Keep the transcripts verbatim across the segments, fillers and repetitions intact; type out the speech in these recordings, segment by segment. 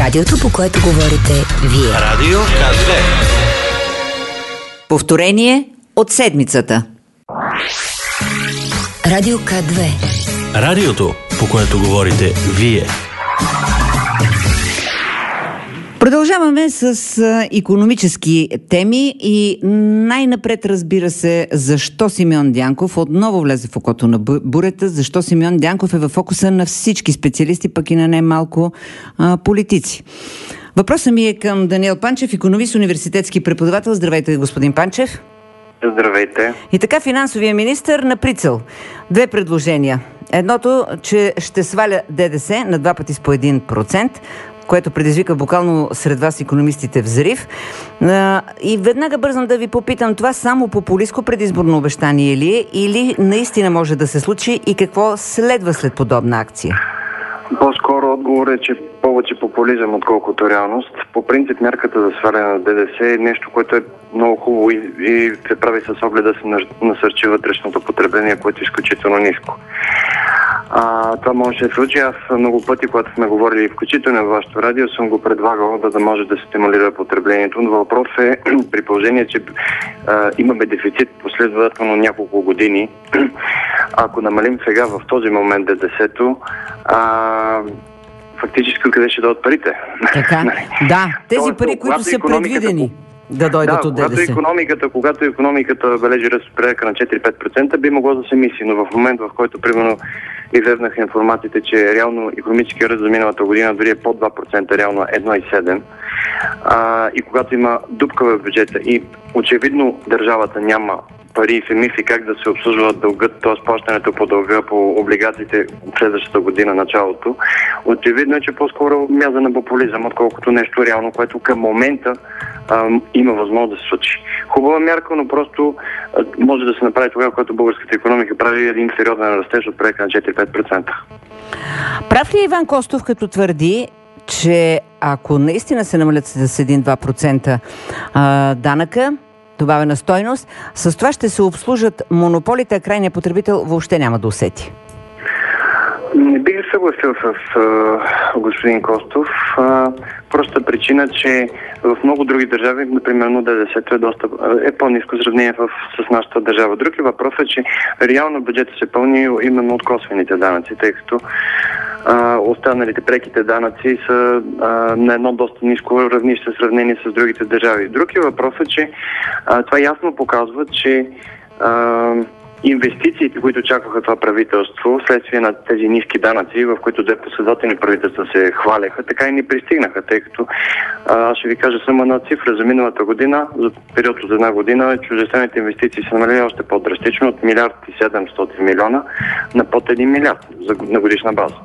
Радиото, по което говорите вие. Радио К две. Повторение от седмицата. Радио К две. Радиото, по което говорите вие. Продължаваме с а, икономически теми и най-напред, разбира се, защо Симеон Дянков отново влезе в окото на бурята, защо Симеон Дянков е във фокуса на всички специалисти, пък и на немалко а, политици. Въпросът ми е към Даниел Панчев, икономист, университетски преподавател. Здравейте, господин Панчев. Здравейте. И така, финансовия министър на прицел. Две предложения. Едното, че ще сваля ДДС на два пъти с по един процент, което предизвика буквално сред вас икономистите взрив. И веднага бързам да ви попитам, това само популистко предизборно обещание ли е, или наистина може да се случи и какво следва след подобна акция? По-скоро отговор е, че повече популизъм, отколкото реалност. По принцип, мярката за сваляне на ДДС е нещо, което е много хубаво и, и се прави с оглед да се насърчи вътрешното потребление, което е изключително ниско. А, това може да се случи. Аз много пъти, когато сме говорили включително на вашето радио, съм го предлагал, да, да може да се стимулира потреблението. Но въпрос е, при положение, че а, имаме дефицит последователно няколко години, ако намалим сега в този момент ДДС-то, а, фактически къде ще дойдат парите? Така, да, тези пари, които са предвидени да дойдат да, от ДДС. Когато економиката, когато економиката бележи ръст в порядъка на четири-пет процента, би могло да се мисли, но в момент, в който, примерно, излезнаха информациите, че реално икономически ръст за миналата година дори е под два процента, реално едно цяло и седем процента, а, и когато има дупка в бюджета и очевидно държавата няма пари и се мисли как да се обслужва дългът, т.е. плащането по дълга по облигациите в следващата година, началото, очевидно е, че по-скоро мяза на популизъм, отколкото нещо реално, което към момента а, има възможност да се случи. Хубава мярка, но просто а, може да се направи тогава, когато българската икономика прави един сериозен растеж от проекта на четири-пет процента. Прав ли Иван Костов, като твърди, че ако наистина се намалят с един-два процента а, данъка, добавена стойност, с това ще се обслужат монополите, а крайният потребител въобще няма да усети? Не бих се съгласил с а, господин Костов. А, проста причина, че в много други държави, например, ДДС-то е, доста, е по-ниско сравнение в, с нашата държава. Други въпрос е, че реално бюджетът се пълни именно от косвените данъци, тъй като а, останалите преките данъци са а, на едно доста ниско равнище в сравнение с другите държави. Други въпрос е, че а, това ясно показва, че а, инвестициите, които очакваха това правителство, вследствие на тези ниски данъци, в които две последователни правителства се хваляха, така и не пристигнаха, тъй като аз ще ви кажа само една цифра за миналата година, за период от една година, чуждестранните инвестиции са намалели още по-драстично от милиард и седемстотин милиона на под един милиард на годишна база.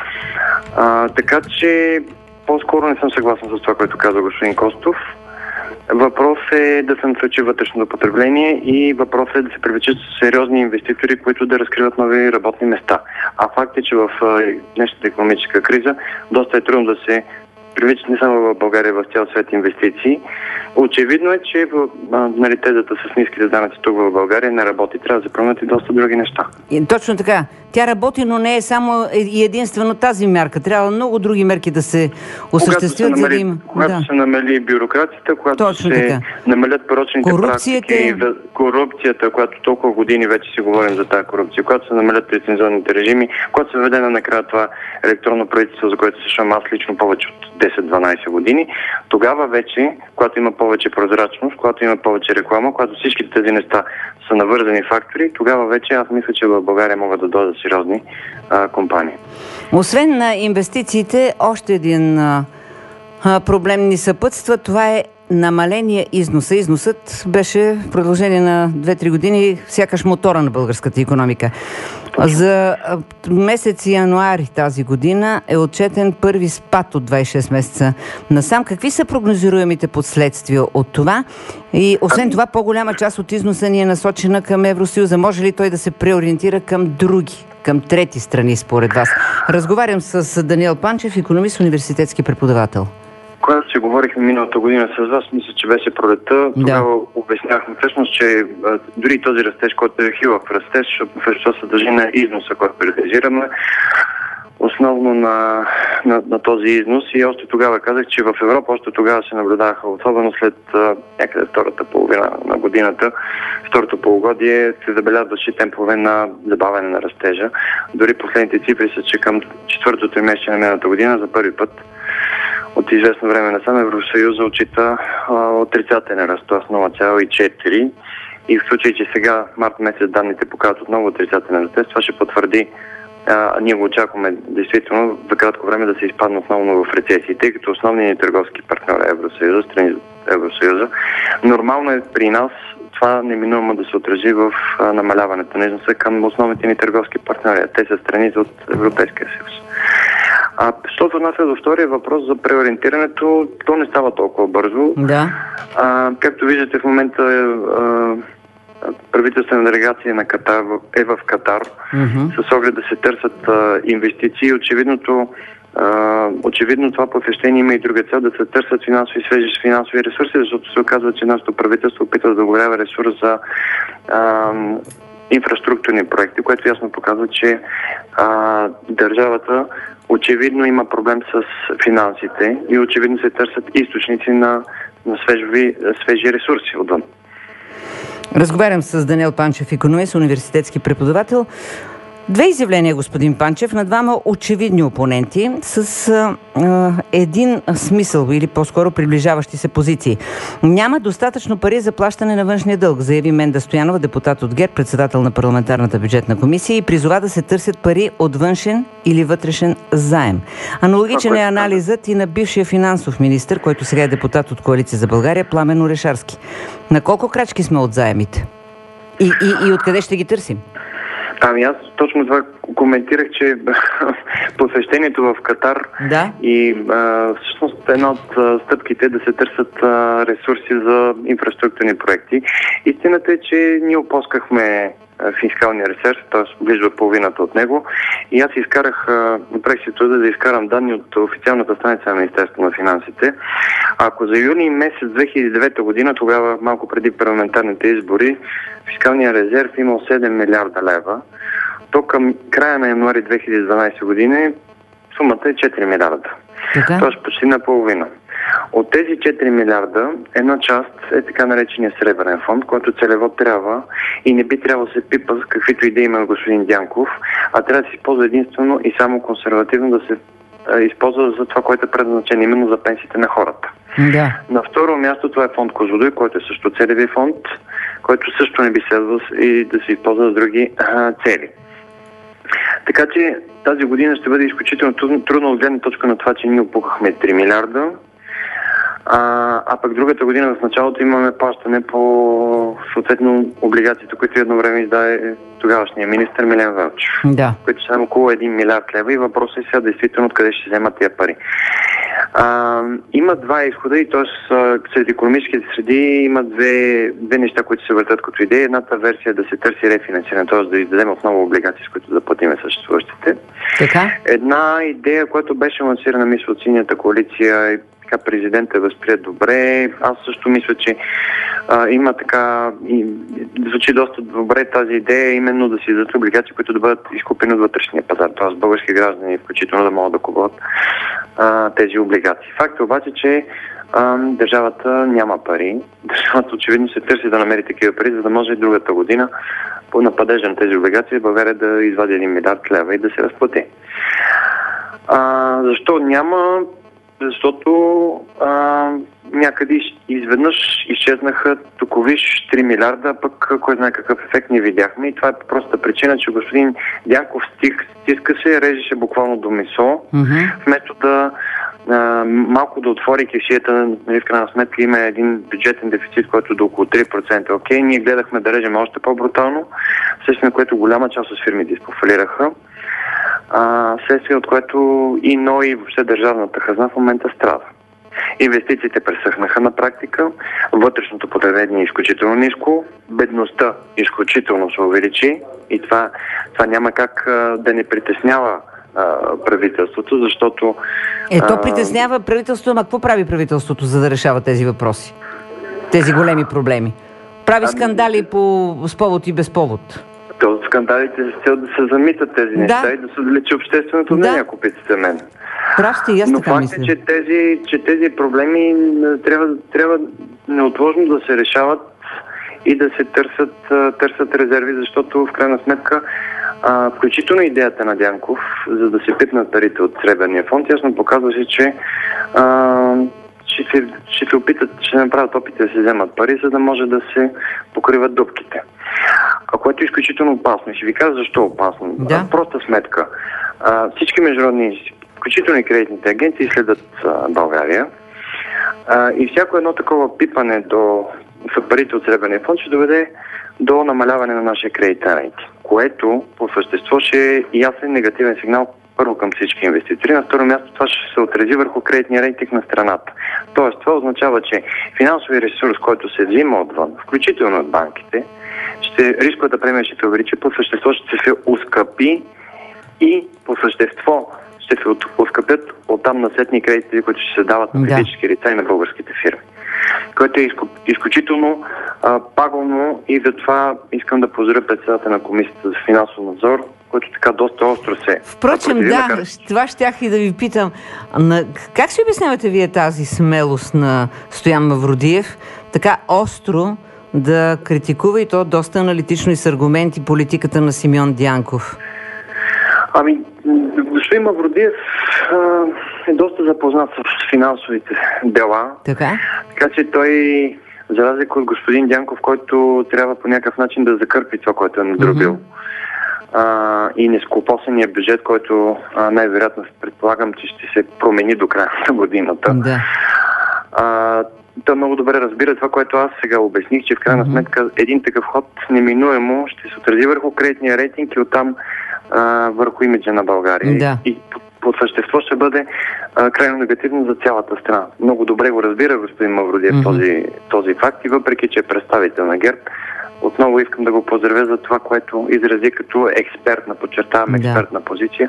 А, така че по-скоро не съм съгласен с това, което каза господин Костов. Въпрос е да се насърчи вътрешното потребление и въпрос е да се привлечат сериозни инвеститори, които да разкриват нови работни места. А факт е, че в днешната икономическа криза доста е трудно да се привличат не само в България, в цял свет инвестиции. Очевидно е, че нали, тезата с ниските данъци тук в България не работи. Трябва да се променят и доста други неща. И, точно така. Тя работи, но не е само и единствено тази мярка. Трябва много други мерки да се осъществят, за да има. Когато да. се намали бюрокрацията, когато точно се така. намалят порочните корупцията... практики, корупцията, която толкова години вече си говорим за тази корупция, когато се намалят лицензионните режими, когато се въведе накрая това електронно правителство, за което се шум аз лично повече от десет-дванайсет години, тогава вече, когато има повече прозрачност, когато има повече реклама, когато всички тези неща са навързани фактори, тогава вече аз мисля, че в България могат да дойдат сериозни а, компании. Освен на инвестициите, още един а, проблем ни съпътства. Това е намаления износа. Износът беше в продължение на две-три години сякаш мотора на българската икономика. За месец януари тази година е отчетен първи спад от двайсет и шест месеца насам. Какви са прогнозируемите последствия от това? И освен това, по-голяма част от износа ни е насочена към Евросъюза. Може ли той да се преориентира към други, към трети страни, според вас? Разговарям с Даниел Панчев, икономист, университетски преподавател. Когато си говорихме миналата година с вас, мисля, че беше пролетта, тогава да. обяснявахме всъщност, че а, дори този растеж, който е хилав растеж, защото се дължи на износа, който реализираме. основно на, на, на този износ и още тогава казах, че в Европа още тогава се наблюдаха, особено след а, някъде втората половина на годината, второто полугодие се забелязваше темпове на забавяне на растежа. Дори последните цифри са, че към четвъртото месече на миналата година за първи път от известно време насам Евросъюза отчита а, отрицателен ръст, т.е. нула цяло и четири. И в случай, че сега март месец данните показват отново отрицателен растеж, това ще потвърди, а, ние го очакваме действително за кратко време да се изпадне отново в рецесии, тъй като основният ни търговски партньор е Евросъюза, страни от Евросъюза. Нормално е при нас това неминуемо да се отрази в а, намаляването на износа към основните ни търговски партньори. Те са страни от Европейския съюз. А що се отнася до втория въпрос за преориентирането, то не става толкова бързо. Да. А, както виждате в момента а, правителствена делегация на Катар е в Катар, mm-hmm. с оглед да се търсят а, инвестиции. Очевидното, а, очевидно това посещение има и друга цел, да се търсят финансови свежи финансови ресурси, защото се оказва, че нашето правителство опитва да договаря ресурс за а, инфраструктурни проекти, което ясно показва, че а, държавата очевидно има проблем с финансите и очевидно се търсят източници на, на свежи, свежи ресурси отвън. Разговарям с Даниел Панчев, икономист, университетски преподавател. Две изявления, господин Панчев, на двама очевидни опоненти с а, а, един смисъл или по-скоро приближаващи се позиции. Няма достатъчно пари за плащане на външния дълг, заяви Менда Стоянова, депутат от ГЕРБ, председател на парламентарната бюджетна комисия, и призова да се търсят пари от външен или вътрешен заем. Аналогичен е анализът и на бившия финансов министър, който сега е депутат от Коалиция за България, Пламен Орешарски. На колко крачки сме от заемите? И, и, и откъде ще ги търсим? Ами аз точно това коментирах, че посещението в Катар да? и а, всъщност една от а, стъпките да се търсят а, ресурси за инфраструктурни проекти. Истината е, че ние опоскахме фискалния резерв, т.е. близо половината от него, и аз изкарах, направих си труда да изкарам данни от официалната страница на Министерството на финансите. Ако за юни месец две хиляди и девета година, тогава малко преди парламентарните избори, фискалния резерв имал седем милиарда лева, то към края на януари две хиляди и дванадесета година сумата е четири милиарда. Т.е. почти наполовина. От тези четири милиарда, една част е така наречения сребърен фонд, който целево трябва и не би трябвало да се пипа с каквито идеи има господин Дянков, а трябва да се използва единствено и само консервативно да се а, използва за това, което е предназначено, именно за пенсиите на хората. Да. На второ място това е фонд Козлодуй, който е също целеви фонд, който също не би следвал и да се използва за други а, цели. Така че тази година ще бъде изключително трудно от гледна точка на това, че ние опухахме три милиарда, А, а пък другата година в началото имаме плащане по съответно облигациите, които едно време издаде тогавашния министър Милен Велчев, да. които са около един милиард лева, и въпросът е сега действително откъде ще вземат тия пари. А, има два изхода, и т.е. сред икономическите среди има две, две неща, които се въртат като идея. Едната версия е да се търси рефинансиране, т.е. да издадем отново облигации, с които да платиме съществуващите. Така? Една идея, която беше лансирана, мисля, от Синята коалиция, президентът е възприят добре. Аз също мисля, че а, има така, и, звучи доста добре тази идея, именно да си издадат облигации, които да бъдат изкупени от вътрешния пазар, т.е. български граждани включително да могат да купуват а, тези облигации. Факт е обаче, че а, държавата няма пари. Държавата очевидно се търси да намери такива пари, за да може и другата година по нападежа на тези облигации България да извади един милиард лева и да се разплати. А, защо няма? Защото а, някъде изведнъж изчезнаха токовиш три милиарда, пък кой знае какъв ефект не видяхме. И това е простата причина, че господин Дянков стих, стиска се, режеше буквално до месо, mm-hmm. вместо да а, малко да отвори кешията, нали, в крайна сметка има един бюджетен дефицит, който е до около три процента. Окей, ние гледахме да режем още по-брутално, вследствие на което голяма част от фирмите изпофалираха. А, следствие от което и НОИ и въобще държавната хазна в момента страда. Инвестициите пресъхнаха на практика, вътрешното потребление е изключително ниско, бедността изключително се увеличи и това, това няма как а, да не притеснява а, правителството, защото... Ето притеснява правителството, ама какво прави правителството, за да решава тези въпроси? Тези големи проблеми? Прави скандали по с повод и без повод? То, скандалите с цел да се замитат тези Да. неща и да се отвлече общественото мнение, Да. ако питате мен. Прав сте, и аз Но така факт мисля. е, че тези, че тези проблеми м, трябва, трябва неотложно да се решават и да се търсят, а, търсят резерви, защото в крайна сметка а, включително идеята на Дянков, за да се пипнат парите от Сребърния фонд, ясно показваше, че а, ще се, ще се опитат, ще направят опити да се вземат пари, за да може да се покриват дупките. А което е изключително опасно. И ще ви кажа защо е опасно. Да. А, проста сметка. А, всички международни, включително и кредитните агенции, следят а, България. А, и всяко едно такова пипане до парите от Сребърния фонд ще доведе до намаляване на нашия кредитен рейтинг, което по същество ще е ясен негативен сигнал първо към всички инвеститори. На второ място това ще се отрази върху кредитния рейтинг на страната. Тоест това означава, че финансови ресурс, който се взима отвън, включително от банките, ще, рисковата премия ще се увеличи, по същество ще се ускъпи и по същество ще се ускъпят оттам насетни кредити, които ще се дават на физически лица и на българските фирми. Което е изку, изключително а, пагубно и затова искам да поздравя председателя на Комисията за финансов надзор, който така доста остро се... Впрочем, противи, да, макар... това щях и да ви питам. На... Как си обяснявате вие тази смелост на Стоян Мавродиев, така остро да критикува и то доста аналитично и с аргументи политиката на Симеон Дянков? Ами, господин Мавродиев а, е доста запознат с финансовите дела. Така? Така че той, за разлика от господин Дянков, който трябва по някакъв начин да закърпи това, което е надробил, mm-hmm. а, и нескопосения бюджет, който а, най-вероятно предполагам, че ще се промени до края на годината. Да. А, той много добре разбира това, което аз сега обясних, че в крайна mm-hmm. сметка един такъв ход неминуемо ще се отрази върху кредитния рейтинг и оттам а, върху имиджа на България. Да. И по, по същество ще бъде а, крайно негативно за цялата страна. Много добре го разбира господин Мавродиев mm-hmm. този, този факт и въпреки, че е представител на ГЕРБ, отново искам да го поздравя за това, което изрази като експертна, подчертавам експертна да. позиция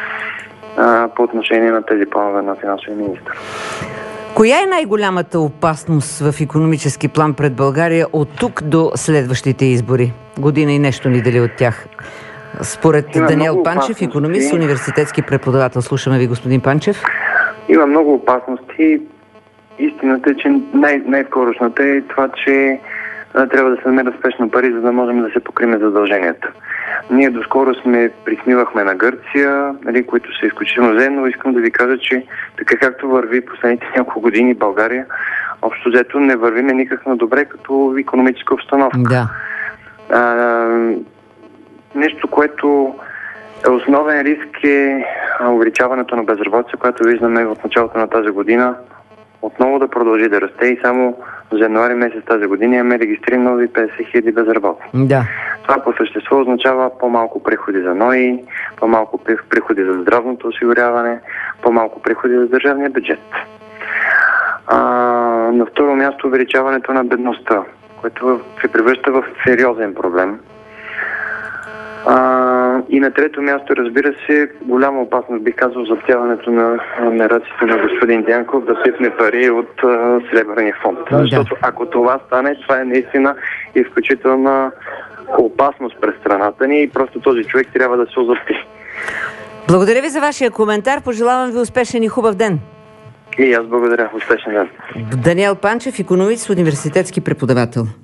а, по отношение на тези планове на финансовия министър. Коя е най-голямата опасност в икономически план пред България от тук до следващите избори? Година и нещо ни дели от тях. Според Има Даниел Панчев, икономист, университетски преподавател. Слушаме ви, господин Панчев. Има много опасности. Истината е, че най- най-скорошната е това, че а, трябва да се намерят спешно пари, за да можем да се покриме задълженията. Ние доскоро сме присмивахме на Гърция, нали, които са изключително зле, но искам да ви кажа, че така както върви последните няколко години България, общо взето не вървиме никак на добре като икономическа обстановка. Да. А, нещо, което е основен риск е увеличаването на безработица, което виждаме в началото на тази година отново да продължи да расте и само за януари месец тази година имаме регистрирани нови петдесет хиляди безработни. Да. Това по същество означава по-малко приходи за НОИ, по-малко приходи за здравното осигуряване, по-малко приходи за държавния бюджет. А, на второ място увеличаването на бедността, което се превръща в сериозен проблем. А, и на трето място, разбира се, голяма опасност, бих казал, за втяването на нарациите на господин Дянков да сипне пари от а, Сребърния фонд. Да. Защото ако това стане, това е наистина изключителна опасност през страната ни и просто този човек трябва да се озапти. Благодаря ви за вашия коментар. Пожелавам ви успешен и хубав ден. И аз благодаря. Успешен ден. Даниел Панчев, икономист, университетски преподавател.